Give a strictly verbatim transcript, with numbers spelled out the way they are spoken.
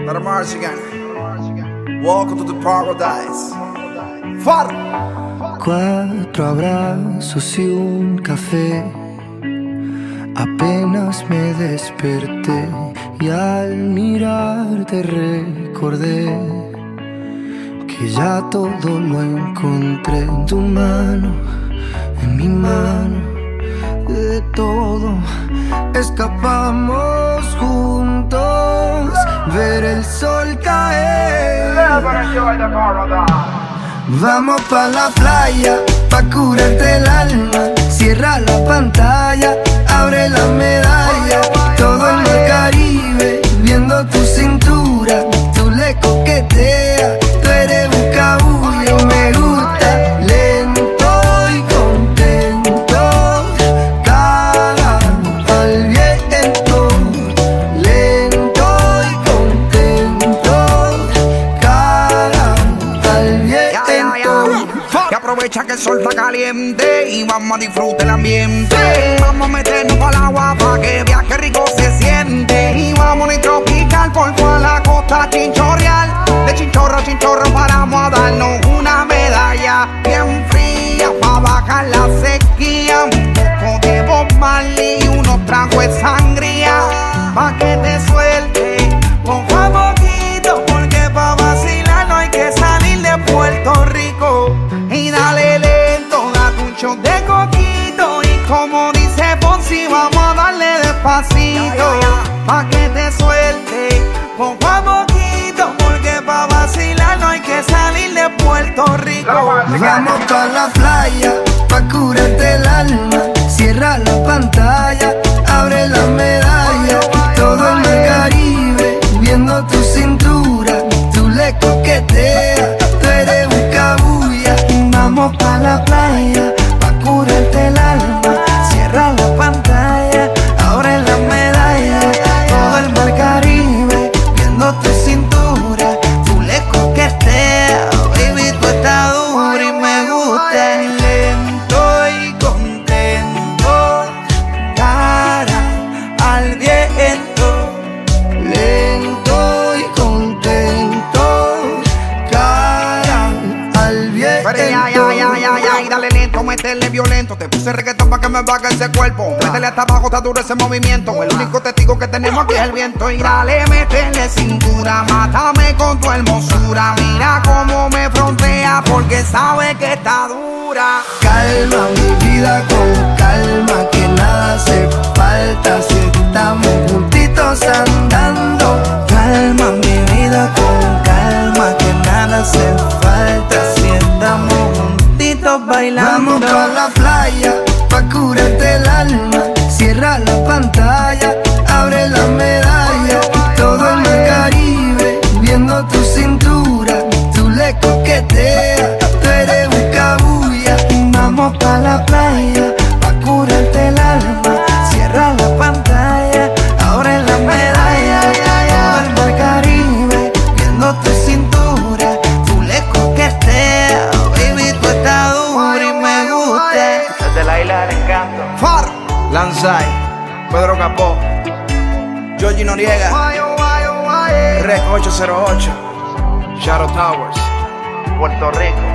Let them march again. Welcome to the paradise. Far. Cuatro abrazos y un café. Apenas me desperté y al mirarte recordé que ya todo lo encontré en tu mano, en mi mano. De todo escapamos juntos, ver el sol caer. Vamos pa' la playa, pa' curarte el alma. Cierra la pantalla, abre la medalla. Todo en el Caribe, viendo tu cintura. Tú le coqueteas, tú eres buscabulla y me gusta. Lento y contento, cara al viento. Lento y contento, cara al viento. Que aprovecha que el sol está caliente y vamos a disfrutar el ambiente. Vamos a meternos para el agua para que vea que rico se siente. Y vamos a tropical por toda la costa chinchorreal. De chinchorro a chinchorro paramos a darnos una medalla bien fría para bajar la sequía. Un poco de Bob Marley y unos tragos de sangría pa' que te suelte poco a poquito, porque pa' vacilar no hay que salir de Puerto Rico. Y dale lento, date un shot de coquito. Y como dice Ponzi, vamos a darle despacito pa' que te suelte poco a poquito, porque pa' vacilar no hay que salir de Puerto Rico. Vamos pa' la playa, pa' curarte el alma. Cierra la pantalla, abre la medalla. Todo en el Caribe, viendo tu cintura. Tú le coqueteas, tú eres buscabulla. Vamos pa' la playa, pa' curarte el alma. Cierra la pantalla, abre la medalla. Todo el mar Caribe, viendo tu cintura. Tú le coqueteas, baby, tú estás dura y me gusta. Lento y contento, cara al viento. Lento y contento, cara al viento. Pero ya, ya, ya, ya, ya, y dale lento, métele violento. Te puse reggaetón pa' que me baje ese cuerpo. Métele hasta abajo, está duro ese movimiento. El único testigo que tenemos aquí es el viento. Y dale, métele cintura, mátame con tu hermosura. Mira cómo me frontea, porque sabe que está dura. Calma mi vida con calma, que nada hace falta si estamos juntitos andando. Calma mi vida con calma, que nada hace falta si estamos juntitos bailando. Vamos pa' la playa, pa' curarte el alma. Cierra la pantalla, abre la medalla. Todo en el Caribe, viendo tu cintura. Tú le coqueteas, tú eres buscabulla. Vamos pa' la playa, pa' curarte el alma. Cierra la pantalla, abre la medalla. Todo el mar Caribe, viendo tu cintura. Tú le coqueteas, baby, tú estás dura y me gusta. Desde la isla del encanto. Far, Lanzai, Pedro Capó, Georgie Noriega, Rec ocho cero ocho, Shadow Towers, Puerto Rico.